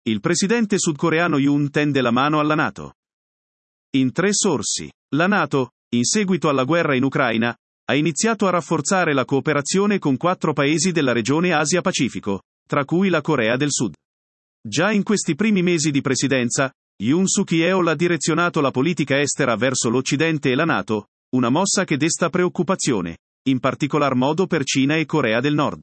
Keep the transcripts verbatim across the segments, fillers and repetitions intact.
Il presidente sudcoreano Yoon tende la mano alla NATO. In tre sorsi. La NATO, in seguito alla guerra in Ucraina, ha iniziato a rafforzare la cooperazione con quattro paesi della regione Asia-Pacifico, tra cui la Corea del Sud. Già in questi primi mesi di presidenza, Yoon Suk-yeol ha direzionato la politica estera verso l'Occidente e la NATO, una mossa che desta preoccupazione, in particolar modo per Cina e Corea del Nord.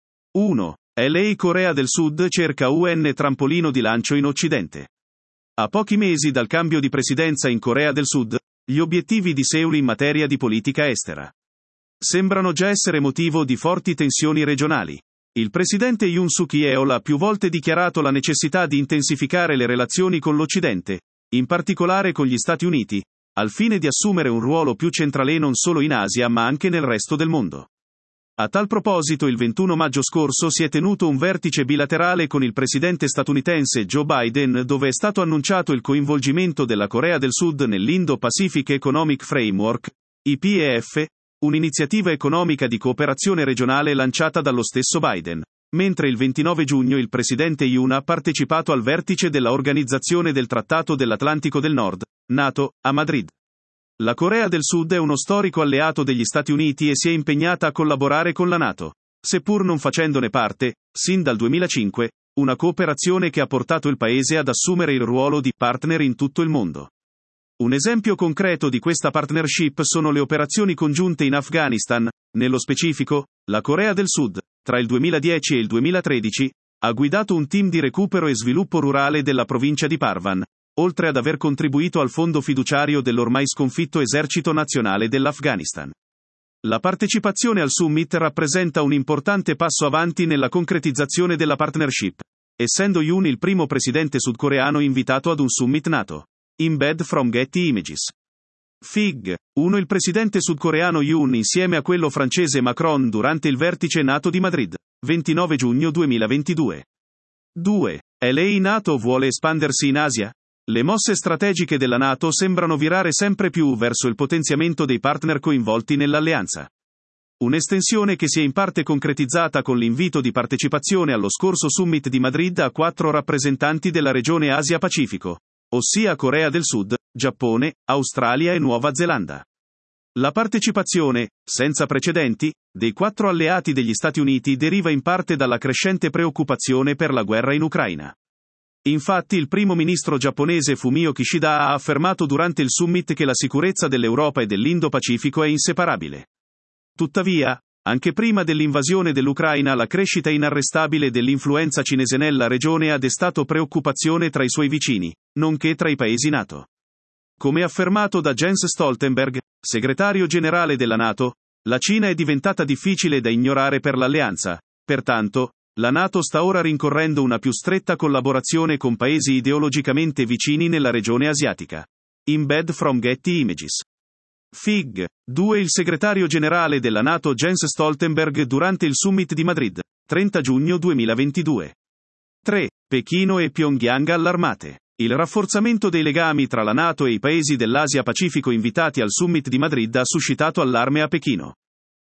uno. L A Corea del Sud cerca un trampolino di lancio in Occidente. A pochi mesi dal cambio di presidenza in Corea del Sud, gli obiettivi di Seul in materia di politica estera sembrano già essere motivo di forti tensioni regionali. Il presidente Yoon Suk-yeol ha più volte dichiarato la necessità di intensificare le relazioni con l'Occidente, in particolare con gli Stati Uniti, al fine di assumere un ruolo più centrale non solo in Asia ma anche nel resto del mondo. A tal proposito il ventuno maggio scorso si è tenuto un vertice bilaterale con il presidente statunitense Joe Biden dove è stato annunciato il coinvolgimento della Corea del Sud nell'Indo-Pacific Economic Framework, I P E F, un'iniziativa economica di cooperazione regionale lanciata dallo stesso Biden, mentre il ventinove giugno il presidente Yoon ha partecipato al vertice della Organizzazione del Trattato dell'Atlantico del Nord, NATO, a Madrid. La Corea del Sud è uno storico alleato degli Stati Uniti e si è impegnata a collaborare con la NATO, seppur non facendone parte, sin dal duemilacinque, una cooperazione che ha portato il paese ad assumere il ruolo di partner in tutto il mondo. Un esempio concreto di questa partnership sono le operazioni congiunte in Afghanistan, nello specifico, la Corea del Sud, tra il duemiladieci e il duemilatredici, ha guidato un team di recupero e sviluppo rurale della provincia di Parvan, oltre ad aver contribuito al fondo fiduciario dell'ormai sconfitto esercito nazionale dell'Afghanistan. La partecipazione al summit rappresenta un importante passo avanti nella concretizzazione della partnership, essendo Yoon il primo presidente sudcoreano invitato ad un summit NATO. Embed from Getty Images. Fig. uno Il presidente sudcoreano Yoon insieme a quello francese Macron durante il vertice NATO di Madrid, ventinove giugno duemilaventidue. due. L A NATO vuole espandersi in Asia? Le mosse strategiche della NATO sembrano virare sempre più verso il potenziamento dei partner coinvolti nell'alleanza. Un'estensione che si è in parte concretizzata con l'invito di partecipazione allo scorso summit di Madrid a quattro rappresentanti della regione Asia-Pacifico, ossia Corea del Sud, Giappone, Australia e Nuova Zelanda. La partecipazione, senza precedenti, dei quattro alleati degli Stati Uniti deriva in parte dalla crescente preoccupazione per la guerra in Ucraina. Infatti il primo ministro giapponese Fumio Kishida ha affermato durante il summit che la sicurezza dell'Europa e dell'Indo-Pacifico è inseparabile. Tuttavia, anche prima dell'invasione dell'Ucraina la crescita inarrestabile dell'influenza cinese nella regione ha destato preoccupazione tra i suoi vicini, nonché tra i paesi NATO. Come affermato da Jens Stoltenberg, segretario generale della NATO, la Cina è diventata difficile da ignorare per l'alleanza, pertanto, la NATO sta ora rincorrendo una più stretta collaborazione con paesi ideologicamente vicini nella regione asiatica. Embed from Getty Images. Fig. due Il segretario generale della NATO Jens Stoltenberg durante il summit di Madrid, trenta giugno duemilaventidue. tre. Pechino e Pyongyang allarmate. Il rafforzamento dei legami tra la NATO e i paesi dell'Asia-Pacifico invitati al summit di Madrid ha suscitato allarme a Pechino.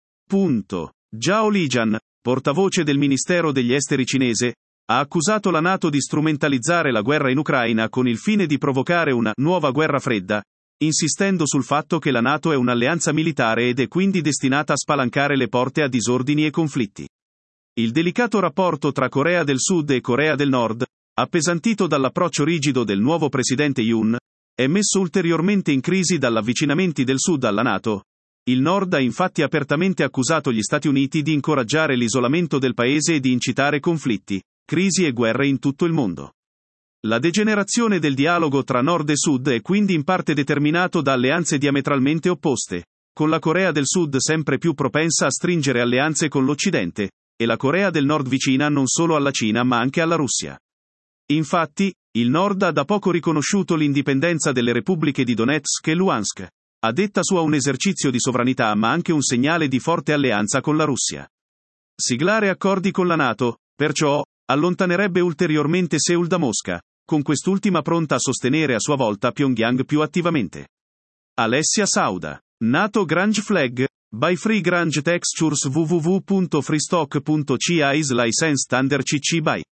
Punto. Zhao Lijian, portavoce del Ministero degli Esteri cinese, ha accusato la NATO di strumentalizzare la guerra in Ucraina con il fine di provocare una nuova guerra fredda, insistendo sul fatto che la NATO è un'alleanza militare ed è quindi destinata a spalancare le porte a disordini e conflitti. Il delicato rapporto tra Corea del Sud e Corea del Nord, appesantito dall'approccio rigido del nuovo presidente Yoon, è messo ulteriormente in crisi dall'avvicinamenti del Sud alla NATO. Il Nord ha infatti apertamente accusato gli Stati Uniti di incoraggiare l'isolamento del paese e di incitare conflitti, crisi e guerre in tutto il mondo. La degenerazione del dialogo tra Nord e Sud è quindi in parte determinato da alleanze diametralmente opposte, con la Corea del Sud sempre più propensa a stringere alleanze con l'Occidente, e la Corea del Nord vicina non solo alla Cina ma anche alla Russia. Infatti, il Nord ha da poco riconosciuto l'indipendenza delle repubbliche di Donetsk e Luhansk, a detta sua un esercizio di sovranità ma anche un segnale di forte alleanza con la Russia. Siglare accordi con la NATO, perciò, allontanerebbe ulteriormente Seul da Mosca, con quest'ultima pronta a sostenere a sua volta Pyongyang più attivamente. Alessia Sauda. NATO Grange Flag, by Free Grange Textures w w w punto freestock punto c i slash license under c c by